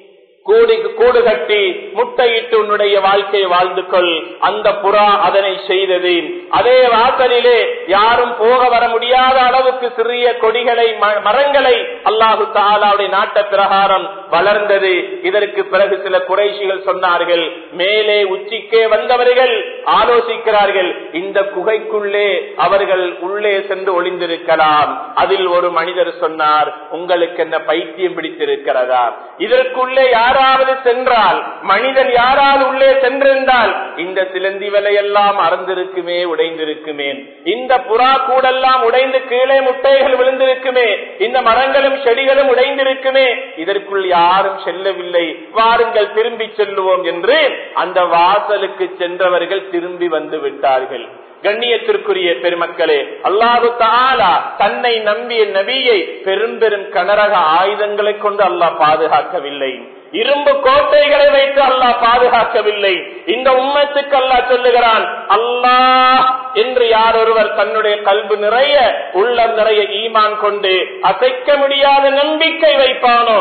கூடு கட்டி முட்டையிட்டு உன்னுடைய வாழ்க்கையை வாழ்ந்து கொள். அந்த புறா அதனை செய்தது. அதே வாசலிலே யாரும் போக வர முடியாத அளவுக்கு சிறிய கொடிகளை, மரங்களை அல்லாஹு தஆலாவுடைய நாட்ட பிரகாரம் வளர்ந்தது. இதற்கு பிறகு சில குறைஷிகள் சொன்னார்கள், மேலே உச்சிக்கே வந்தவர்கள் ஆலோசிக்கிறார்கள், இந்த குகைக்குள்ளே அவர்கள் உள்ளே சென்று ஒளிந்திருக்கலாம். அதில் ஒரு மனிதர் சொன்னார், உங்களுக்கு என்ன பைத்தியம் பிடித்திருக்கிறதா? இதற்குள்ளே யாராவது சென்றால், மனிதன் யாராவது உள்ளே சென்றிருந்தால் இந்த சிலந்தி வலையெல்லாம் அறந்திருக்குமே, உடைந்திருக்குமே, இந்த புறா கூடெல்லாம் உடைந்து கீழே முட்டைகள் விழுந்திருக்குமே, இந்த மரங்களும் செடிகளும் உடைந்திருக்குமே, இதற்குள் யாரும் செல்லவில்லை, வாருங்கள் திரும்பி செல்லுவோம் என்று அந்த வாசலுக்கு சென்றவர்கள் திரும்பி வந்து விட்டார்கள். கண்ணியத்திற்குரிய பெருமக்களே, அல்லாஹு தஆலா தன்னை நம்பிய நபியை பெரும் பெரும் கனரக ஆயுதங்களை கொண்டு அல்லாஹ் பாதுகாக்கவில்லை, இரும்பு கோட்டைகளை வைத்து அல்லாஹ் பாதுகாக்கவில்லை. இந்த உம்மத்துக்கு அல்லாஹ் சொல்லுகிறான், அல்லாஹ் என்று யார் ஒருவர் தன்னுடைய கல்பு நிறைய உள்ளம் நிறைய ஈமான் கொண்டு அசைக்க முடியாத நம்பிக்கை வைப்பானோ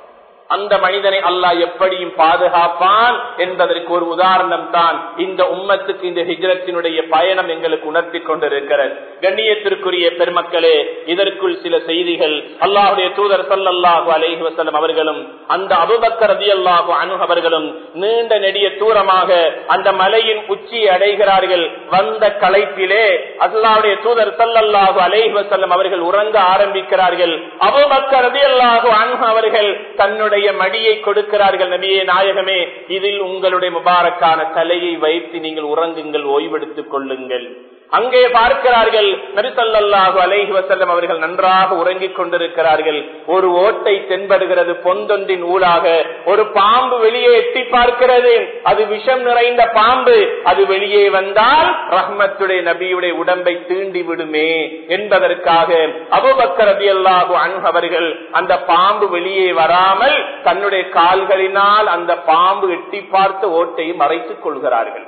அந்த மனிதனை அல்லாஹ் எப்படியும் பாதுகாப்பான் என்பதற்கு ஒரு உதாரணம் தான் இந்த உம்மத்துக்கு இந்த ஹிஜ்ரத்தினுடைய பயணம் எங்களுக்கு உணர்த்தி கொண்டிருக்கிறது. கண்ணியத்திற்குரிய பெருமக்களே, இதற்குள் சில செய்திகள். அல்லாஹ்வுடைய தூதர் ஸல்லல்லாஹு அலைஹி வஸல்லம் அவர்களும் அந்த அபூபக்கர் ரலியல்லாஹு அன்ஹு அவர்களும் நீண்ட நெடிய தூரமாக அந்த மலையின் உச்சியை அடைகிறார்கள். வந்த களைப்பிலே அல்லாஹ்வுடைய தூதர் ஸல்லல்லாஹு அலைஹி வஸல்லம் அவர்கள் உறங்க ஆரம்பிக்கிறார்கள். அபூபக்கர் ரலியல்லாஹு அன்ஹு அவர்கள் தன்னுடைய மடியை கொடுக்கிறார்கள். நபியே நாயகமே, இதில் உங்களுடைய முபாரக்கான தலையை வைத்து நீங்கள் உறங்குங்கள், ஓய்வெடுத்துக் கொள்ளுங்கள். அங்கே பார்க்கிறார்கள், நபி ஸல்லல்லாஹு அலைஹி வஸல்லம் அவர்கள் நன்றாக உறங்கிக் கொண்டிருக்கிறார்கள். ஒரு ஓட்டை தென்படுகிறது, பொந்தொன்றின் ஊடாக ஒரு பாம்பு வெளியே எட்டி பார்க்கிறது. அது விஷம் நிறைந்த பாம்பு. அது வெளியே வந்தால் ரஹ்மத்துடைய நபியுடைய உடம்பை தீண்டி விடுமே என்பதற்காக அபூபக்கர் ரலியல்லாஹு அன்ஹு அவர்கள் அந்த பாம்பு வெளியே வராமல் தன்னுடைய கால்களினால் அந்த பாம்பு எட்டி பார்த்த ஓட்டையை மறைத்துக் கொள்கிறார்கள்.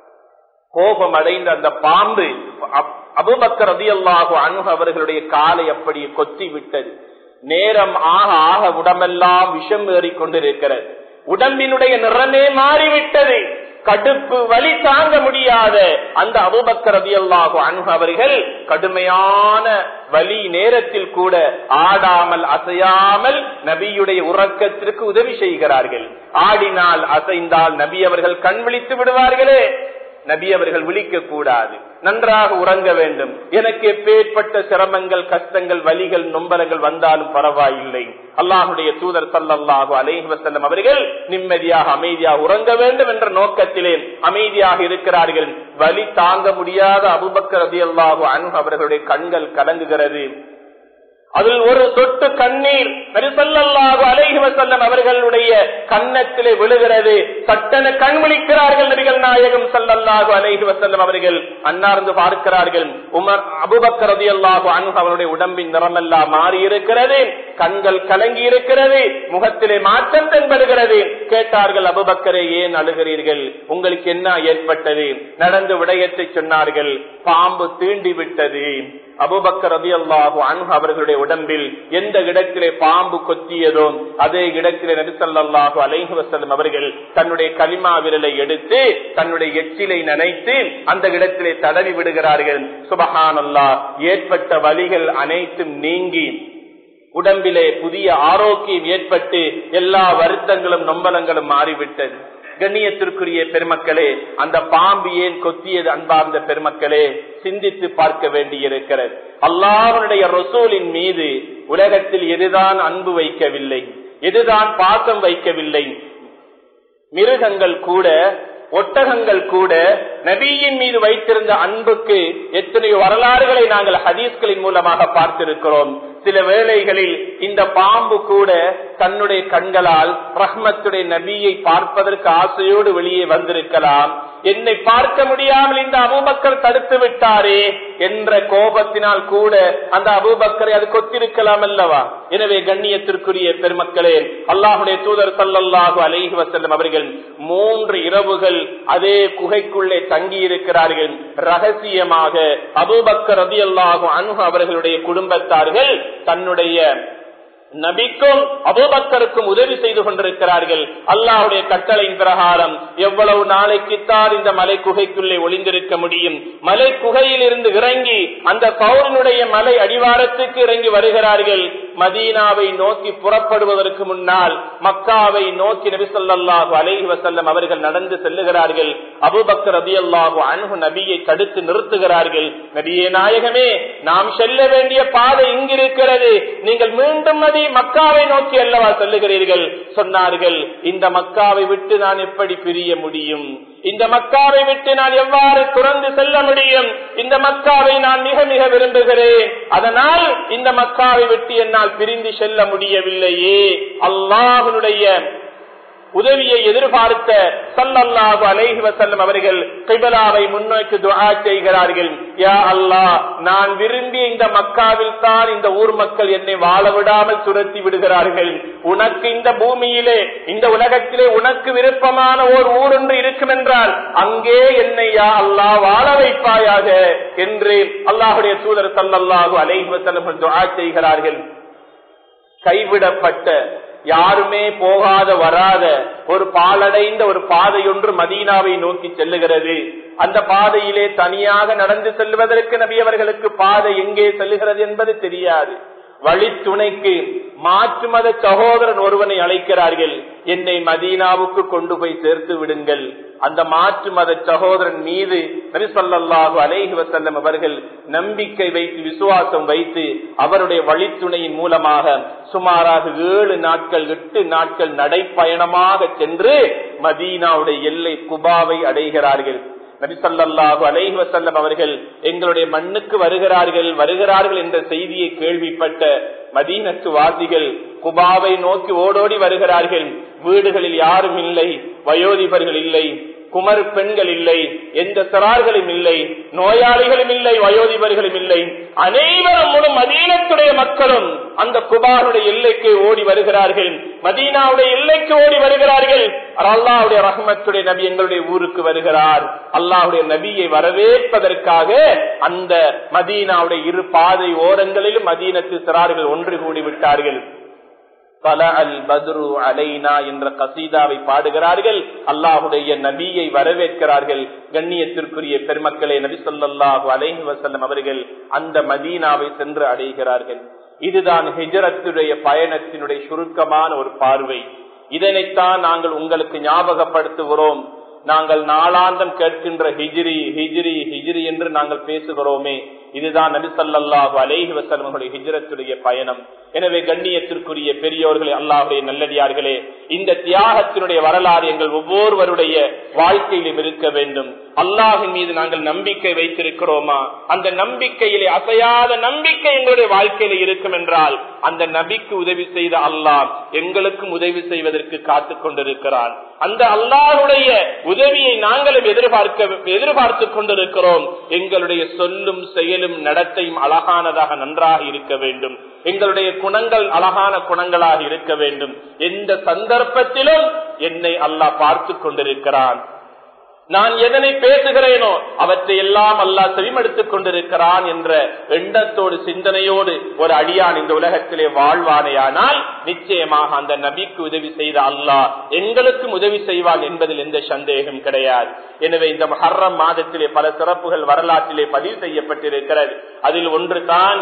கோபம் அடைந்த அந்த பாம்பு அபூபக்கர் ரலியல்லாஹு அன்ஹு அவர்களுடைய காலை அப்படியே கொத்தி விட்டது. நேரம் ஆக ஆக உடம்பெல்லாம் விஷம் ஏறிக் கொண்டிருக்கிறது. உடம்பினுடைய நிறமே மாறிவிட்டது. கடுப்பு வலி தாங்க முடியாத அந்த அபூபக்கர் ரலியல்லாஹு அன்ஹு அவர்கள் கடுமையான வலி நேரத்தில் கூட ஆடாமல் அசையாமல் நபியுடைய உறக்கத்திற்கு உதவி செய்கிறார்கள். ஆடினால் அசைந்தால் நபி அவர்கள் கண் விழித்து விடுவார்களே, நபி அவர்கள் விழிக்க கூடாது, நன்றாக உறங்க வேண்டும். எனக்கு எப்பேற்பட்ட சிரமங்கள், கஷ்டங்கள், வலிகள், நொம்பலங்கள் வந்தாலும் பரவாயில்லை, அல்லாஹுடைய தூதர் ஸல்லல்லாஹு அலைஹி வஸல்லம் அவர்கள் நிம்மதியாக அமைதியாக உறங்க வேண்டும் என்ற நோக்கத்திலே அமைதியாக இருக்கிறார்கள். வலி தாங்க முடியாத அபூபக்கர் ரலியல்லாஹு அன்ஹு அவர்களுடைய கண்கள் கலங்குகிறது. அதில் ஒரு சொட்டு கண்ணீர் நபி ஸல்லல்லாஹு அலைஹி வஸல்லம் அவர்களுடைய கன்னத்திலே விழுகிறது. சட்டென கண் விழிக்கிறார்கள். நபிகள் நாயகம் ஸல்லல்லாஹு அலைஹி வஸல்லம் அவர்கள் அன்னார்ந்து பார்க்கிறார்கள். அபூபக்கர் ரலியல்லாஹு அன்ஹு அவருடைய உடம்பின் நிறமெல்லாம் மாறி இருக்கிறது, கண்கள் கலங்கி இருக்கிறது, முகத்திலே மாற்றம் தென்படுகிறது. கேட்டார்கள், அபூபக்கரே ஏன் அழுகிறீர்கள், உங்களுக்கு என்ன ஏற்பட்டது? நடந்த விடயத்தை சொன்னார்கள். பாம்பு தீண்டி விட்டது. அபூபக்கர் ரலியல்லாஹு அன்ஹு அவர்களுடைய உடம்பில் எந்த இடத்திலே பாம்பு கொத்தியதோ அதே இடத்திலே நபி ஸல்லல்லாஹு அலைஹி வஸல்லம் அவர்கள் தன்னுடைய கலிமா விரலை எடுத்து தன்னுடைய எச்சிலை நனைத்து அந்த இடத்திலே தடவி விடுகிறார்கள். சுப்ஹானல்லாஹ், ஏற்பட்ட வலிகள் அனைத்தும் நீங்கி உடம்பிலே புதிய ஆரோக்கியம் ஏற்பட்டு எல்லா வருத்தங்களும் நொம்பலங்களும் மாறிவிட்டது. கண்ணியத்திற்குரிய பெருமக்களே, அந்த பாம்பு ஏன் கொத்தியது? அன்பார்ந்த பெருமக்களே, சிந்தித்து பார்க்க வேண்டியிருக்கிறது. அல்லாஹ்வுடைய ரசூலின் மீது உலகத்தில் எதுதான் அன்பு வைக்கவில்லை, எதுதான் பாசம் வைக்கவில்லை? மிருகங்கள் கூட, ஒட்டகங்கள் கூட நபியின் மீது வைத்திருந்த அன்புக்கு எத்தனையோ வரலாறுகளை நாங்கள் ஹதீஸ்களின் மூலமாக பார்த்திருக்கிறோம். சில வேளைகளில் இந்த பாம்பு கூட தன்னுடைய கண்களால் ரஹ்மத்துடைய நபியை பார்ப்பதற்கு ஆசையோடு வெளியே வந்திருக்கலாம். என்னை பார்க்க முடியாமல் இந்த அபூபக்கர் தடுத்து விட்டாரே என்ற கோபத்தினால் கூட அந்த அபூபக்கரை அது கொத்திருக்கலாம் அல்லவா? எனவே கண்ணியத்திற்குரிய பெருமக்களே, அல்லாஹுடைய தூதர் ஸல்லல்லாஹு அலைஹி வஸல்லம் அவர்கள் 3 இரவுகள் அதே குகைக்குள்ளே தங்கி இருக்கிறார்கள். ரகசியமாக அபூபக்கர் ரலியல்லாஹு அன்ஹு அவர்களுடைய குடும்பத்தார்கள் தன்னுடைய நபிக்கும் அபூபக்கருக்கும் உதவி செய்து கொண்டிருக்கிறார்கள். அல்லாஹ்வுடைய கட்டளையின் பிரகாரம் எவ்வளவு நாளைக்குத்தான் இந்த மலை குகைக்குள்ளே ஒளிந்திருக்க முடியும்? மலை குகையில் இருந்து இறங்கி அந்த சௌரினுடைய மலை அடிவாரத்துக்கு இறங்கி வருகிறார்கள். மதீனாவை நோக்கி புறப்படுவதற்கு முன்னால் மக்காவை நோக்கி நபி ஸல்லல்லாஹு அலைஹி வஸல்லம் அவர்கள் நடந்து செல்லுகிறார்கள். அபூபக்கர் ரலியல்லாஹு அன்ஹு நபியை தடுத்து நிறுத்துகிறார்கள். நபியே நாயகமே, நாம் செல்ல வேண்டிய பாதை இங்கிருக்கிறது, நீங்கள் மீண்டும் மக்காவை நோக்கி அல்லவா செல்லுகிறீர்கள்? சொன்னார்கள், இந்த மக்காவை விட்டு நான் எப்படி பிரிய முடியும்? இந்த மக்காவை விட்டு நான் எவ்வாறு துறந்து செல்ல முடியும்? இந்த மக்காவை நான் மிக மிக விரும்புகிறேன், அதனால் இந்த மக்காவை விட்டு என்னால் பிரிந்து செல்ல முடியவில்லையே. அல்லாஹ்வுடைய உதவியை எதிர்பார்த்த ஸல்லல்லாஹு அலைஹி வஸல்லம் அவர்கள் கிப்லாவை முன்னோக்கி துஆ செய்கிறார்கள். யா அல்லாஹ், நான் விரும்பிய இந்த மக்காவில் தான் இந்த ஊர் மக்கள் என்னை வாழ விடாமல் துரத்தி விடுகிறார்கள். உனக்கு இந்த பூமியிலே, இந்த உலகத்திலே உனக்கு விருப்பமான ஒரு ஊர் ஒன்று இருக்கும் என்றால் அங்கே என்னை யா அல்லாஹ் வாழ வைப்பாயாக என்று அல்லாஹ்வுடைய தூதர் ஸல்லல்லாஹு அலைஹி வஸல்லம் துஆ செய்கிறார்கள். கைவிடப்பட்ட, யாருமே போகாத வராத ஒரு பாலடைந்த ஒரு பாதையொன்று மதீனாவை நோக்கி செல்லுகிறது. அந்த பாதையிலே தனியாக நடந்து செல்வதற்கு நபி அவர்களுக்கு பாதை எங்கே செல்லுகிறது என்பது தெரியாது. வழித்துணைக்கு மாற்று மத சகோதரன் ஒருவனை அழைக்கிறார்கள். என்னை மதீனாவுக்கு கொண்டு போய் சேர்த்து விடுங்கள். அந்த மாற்று மத சகோதரன் மீது நபி ஸல்லல்லாஹு அலைஹி வஸல்லம் அவர்கள் நம்பிக்கை வைத்து, விசுவாசம் வைத்து, அவருடைய வழித்துணையின் மூலமாக சுமாராக 7 நாட்கள் 8 நாட்கள் நடைப்பயணமாக சென்று மதீனாவுடைய எல்லை குபாவை அடைகிறார்கள். நபி ஸல்லல்லாஹு அலைஹி வஸல்லம் அவர்கள் எங்களுடைய மண்ணுக்கு வருகிறார்கள் என்ற செய்தியை கேள்விப்பட்ட மதீனத்து வாசிகள் குபாவை நோக்கி ஓடோடி வருகிறார்கள். வீடுகளில் யாரும் இல்லை, வயோதிபர்கள் இல்லை, குமர் பெண்கள் இல்லை, எந்த சிறார்களும் இல்லை, நோயாளிகளும் இல்லை, வயோதிபர்களும் இல்லை. அனைவரும் முழு மதீனத்துடைய மக்களும் அந்த குபாவுடைய எல்லைக்கு ஓடி வருகிறார்கள், மதீனாவுடைய எல்லைக்கு ஓடி வருகிறார்கள். அல்லாஹ்வுடைய ரஹ்மத்துடைய நபி எங்களுடைய ஊருக்கு வருகிறார். அல்லாஹ்வுடைய நபியை வரவேற்பதற்காக அந்த மதீனாவுடைய 2 பாதை ஓரங்களிலும் மதீனத்து சிறார்கள் ஒன்று கூடி விட்டார்கள். என்ற கசீதாவை பாடுகிறார்கள். அல்லாஹுடைய நபியை வரவேற்கிறார்கள். கண்ணியத்திற்குரிய பெருமக்களே, நபி ஸல்லல்லாஹு அலைஹி வஸல்லம் அவர்கள் அந்த மதீனாவை சென்று அடைகிறார்கள். இதுதான் ஹிஜ்ரத்துடைய பயணத்தினுடைய சுருக்கமான ஒரு பார்வை. இதனைத்தான் நாங்கள் உங்களுக்கு ஞாபகப்படுத்துகிறோம். நாங்கள் நாளாந்தம் கேட்கின்ற ஹிஜ்ரி ஹிஜ்ரி ஹிஜ்ரி என்று நாங்கள் பேசுகிறோமே, இதுதான் நபி ஸல்லல்லாஹு அலைஹி வஸல்லம் ஹிஜ்ரத்துடைய பயணம். எனவே கண்ணியத்திற்குரிய பெரியோர்களே, அல்லாஹ்வுடைய நல்லடியார்களே, இந்த தியாகத்தினுடைய வரலாறு எங்கள் ஒவ்வொருவருடைய வாழ்க்கையிலும் இருக்க வேண்டும். அல்லாஹின் மீது நாங்கள் நம்பிக்கை வைத்திருக்கிறோமா? அந்த நம்பிக்கையிலே அசையாத நம்பிக்கை எங்களுடைய வாழ்க்கையில இருக்கும் என்றால் அந்த நபிக்கு உதவி செய்த அல்லாஹ் எங்களுக்கும் உதவி செய்வதற்கு காத்துக் கொண்டிருக்கிறான். அந்த அல்லாஹ்வுடைய உதவியை நாங்களும் எதிர்பார்த்து கொண்டிருக்கிறோம். எங்களுடைய சொல்லும் செயலும் நடத்தையும் அழகானதாக நன்றாக இருக்க வேண்டும். எங்களுடைய குணங்கள் அழகான குணங்களாக இருக்க வேண்டும். எந்த சந்தர்ப்பத்திலும் என்னை அல்லாஹ் பார்த்து கொண்டிருக்கிறான். நான் எதனை பேசுகிறேனோ அவற்றை எல்லாம் அல்லாஹ் செவிமடுத்துக் கொண்டிருக்கிறான் என்ற எண்ணத்தோடு, சிந்தனையோடு ஒரு அடியான் இந்த உலகத்திலே வாழ்வானேயானால் நிச்சயமாக அந்த நபிக்கு உதவி செய்த அல்லாஹ் எங்களுக்கும் உதவி செய்வான் என்பதில் எந்த சந்தேகம் கிடையாது. எனவே இந்த முஹர்ரம் மாதத்திலே பல சிறப்புகள் வரலாற்றிலே பதிவு செய்யப்பட்டிருக்கிறது. அதில் ஒன்று தான்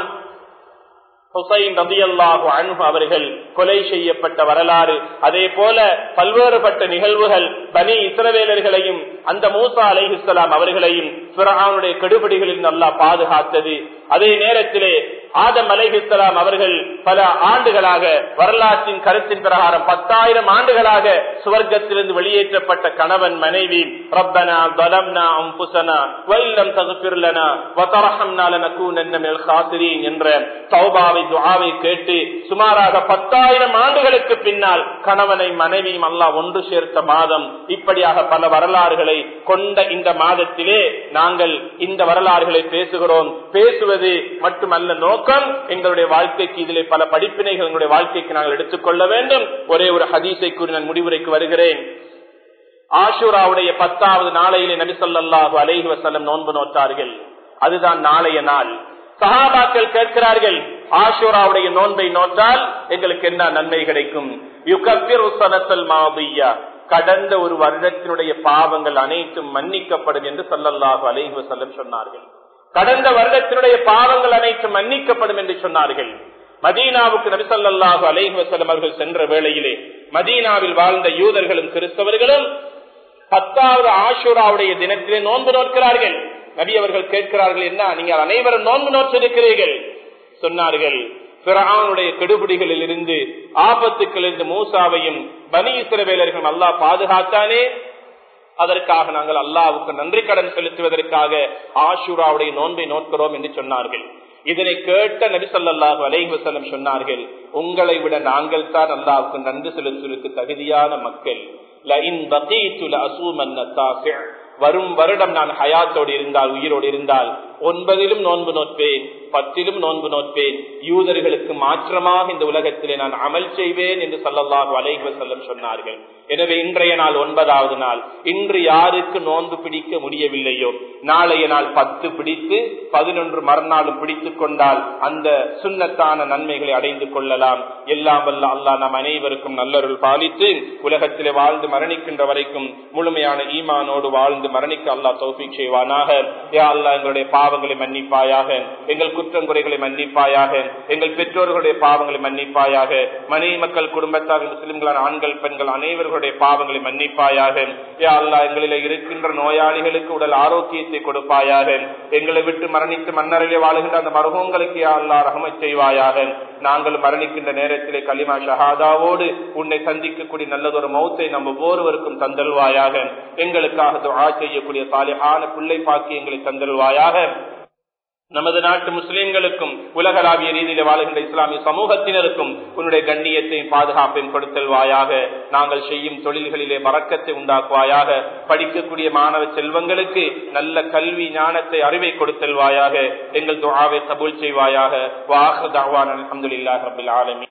ஹுசைன் ரலியல்லாஹு அன்ஹு அவர்கள் கொலை செய்யப்பட்ட வரலாறு. அதே போல பல்வேறுபட்ட நிகழ்வுகள் பனி இஸ்ரவேலர்களையும் அந்த மூசா அலைஹிஸ்ஸலாம் அவர்களையும் ஃபிரௌனுடைய கெடுபிடிகளில் அல்லாஹ் பாதுகாத்தது. அதே நேரத்திலே ஆதம் அலைஹிஸ்ஸலாம் அவர்கள் பல ஆண்டுகளாக, வரலாற்றின் கருத்தின் பிரகாரம் 10,000 ஆண்டுகளாக சுவர்க்கத்திலிருந்து வெளியேற்றப்பட்ட கணவன் மனைவி ரப்பனா ظلمنا انفسنا وان لم تغفر لنا وترحمنا لنكونن من الخاسرين என்ற தௌபாவை, துஆவை கேட்டு சுமாராக 10,000 ஆண்டுகளுக்கு பின்னால் கணவனை மனைவியும் அல்லாஹ் ஒன்று சேர்த்த மாதம். இப்படியாக பல வரலாறுகளை கொண்ட இந்த மாதத்திலே நாங்கள் இந்த வரலாறுகளை பேசுகிறோம். பேசுவது மட்டுமல்ல நோக்கம், எங்களுடைய வாழ்க்கைக்கு இதிலே பல படிப்பினைகள் எங்களுடைய வாழ்க்கைக்கு நாங்கள் எடுத்துக்கொள்ள வேண்டும். ஒரே ஒரு ஹதீஸை கூறி நான் முடிவுரைக்கு வருகிறேன். ஆஷூராவுடைய 10வது நாளையிலே நபி ஸல்லல்லாஹு அலைஹி வஸல்லம் நோன்பு நோட்டார்கள். அதுதான் நாளைய நாள். சஹாபாக்கள் கேட்கிறார்கள், ஆஷூராவுடைய நோன்பை நோட்டால் எங்களுக்கு என்ன நன்மை கிடைக்கும்? யுகஃபிரு ஸனத்தல் மாதியா, கடந்த ஒரு வருடத்தினுடைய பாவங்கள் அனைத்தும் மன்னிக்கப்படும் என்று ஸல்லல்லாஹு அலைஹி வஸல்லம் சொன்னார்கள். கடந்த வருடத்தினுடைய பாவங்கள் அனைத்தும் மன்னிக்கப்படும் என்று சொன்னார்கள். மதீனாவுக்கு நபி ஸல்லல்லாஹு அலைஹி வஸல்லம் அவர்கள் சென்ற வேளையிலே மதீனாவில் வாழ்ந்த யூதர்களும் கிறிஸ்தவர்களும் 10வது ஆஷூராவுடைய தினத்திலே நோன்பு நோக்கிறார்கள். நபி அவர்கள் கேட்கிறார்கள், என்ன நீங்கள் அனைவரும் நோன்பு நோற்றிருக்கிறீர்கள்? சொன்னார்கள், ஃபிரௌனுடைய கெடுபிடிகளில் இருந்து ஆபத்துக்களிலிருந்து மூசாவையும் பனி இஸ்ரவேலர்கள் அல்லாஹ் பாதுகாத்தானே, அதற்காக நாங்கள் அல்லாஹ்வுக்கு நன்றி கடன் செலுத்துவதற்காக ஆஷூராவுடைய நோன்பை நோக்கிறோம் என்று சொன்னார்கள். இதனை கேட்ட நபி ஸல்லல்லாஹு அலைஹி வஸல்லம் சொன்னார்கள், உங்களை விட நாங்கள் தான் அல்லாஹ்வுக்கு நன்றி செலுத்துவதற்கு தகுதியான மக்கள். லஇன் பகீது லஅஸூமன்ன தாஸிஅ, வரும் வருடம் நான் ஹயாத்தோடு இருந்தால், உயிரோடு இருந்தால் 9லும் நோன்பு நோட்பேன், 10லும் நோன்பு நோட்பேன், யூதர்களுக்கு மாற்றமாக இந்த உலகத்திலே நான் அமல் செய்வேன் என்று ஸல்லல்லாஹு அலைஹி வஸல்லம் சொன்னார்கள். எனவே இன்றைய நாள் 9வது நாள். இன்று யாருக்கு நோன்பு பிடிக்க முடியவில்லையோ நாளைய நாள் 10 பிடித்து 11 மறுநாளும் பிடித்துக் கொண்டால் அந்த சுன்னத்தான நன்மைகளை அடைந்து கொள்ளலாம். எல்லாம் வல்ல அல்லாஹ் நம் அனைவருக்கும் நல்லருள் பாலித்து உலகத்திலே வாழ்ந்து மரணிக்கின்ற வரைக்கும் முழுமையான ஈமானோடு வாழ்ந்து மரணிக்க அல்லாஹ் தௌஃபீக் செய்வானாக. யா அல்லாஹ் எங்களுடைய பாவங்களை மன்னிப்பாயாக, எங்கள் குற்றங்குறைகளை மன்னிப்பாயாக, எங்கள் பெற்றோர்களுடைய பாவங்களை மன்னிப்பாயாக, மனைவி மக்கள் குடும்பத்தார் முஸ்லிம்களான ஆண்கள் பெண்கள் அனைவர்களுடைய பாவங்களை மன்னிப்பாயாக. யா அல்லாஹ் எங்களிலே இருக்கின்ற நோயாளிகளுக்கு உடல் ஆரோக்கியத்தை கொடுப்பாயாக. எங்களை விட்டு மரணித்து மன்னரிலே வாழுகின்ற அந்த மர்ஹூம்களுக்கு யா அல்லாஹ் ரஹ்மத் செய்வாயாக. நாங்கள் மரணிக்கின்ற நேரத்திலே கலிமா ஷஹாதாவோடு உன்னை சந்திக்கக்கூடிய நல்லதொரு மௌத்தை நம் ஒவ்வொருவருக்கும் தந்தல்வாயாக. எங்களுக்காக துஆ செய்யக்கூடிய சாலிஹான பிள்ளை பாக்கியங்களை தந்தல்வாயாக. நமது நாட்டு முஸ்லிம்களுக்கும் உலகளாவிய ரீதியில் வாழுகின்ற இஸ்லாமிய சமூகத்தினருக்கும் உன்னுடைய கண்ணியத்தையும் பாதுகாப்பையும் கொடுத்தல்வாயாக. நாங்கள் செய்யும் தொழில்களிலே பரக்கத்தை உண்டாக்குவாயாக. படிக்கக்கூடிய மாணவ செல்வங்களுக்கு நல்ல கல்வி ஞானத்தை அறிவை கொடுத்தல்வாயாக. எங்கள் துஆவை கபூல் செய்வாயாக. வ ஆகிரு தஅவானா அல்ஹம்துலில்லாஹி ரப்பில் ஆலமீன்.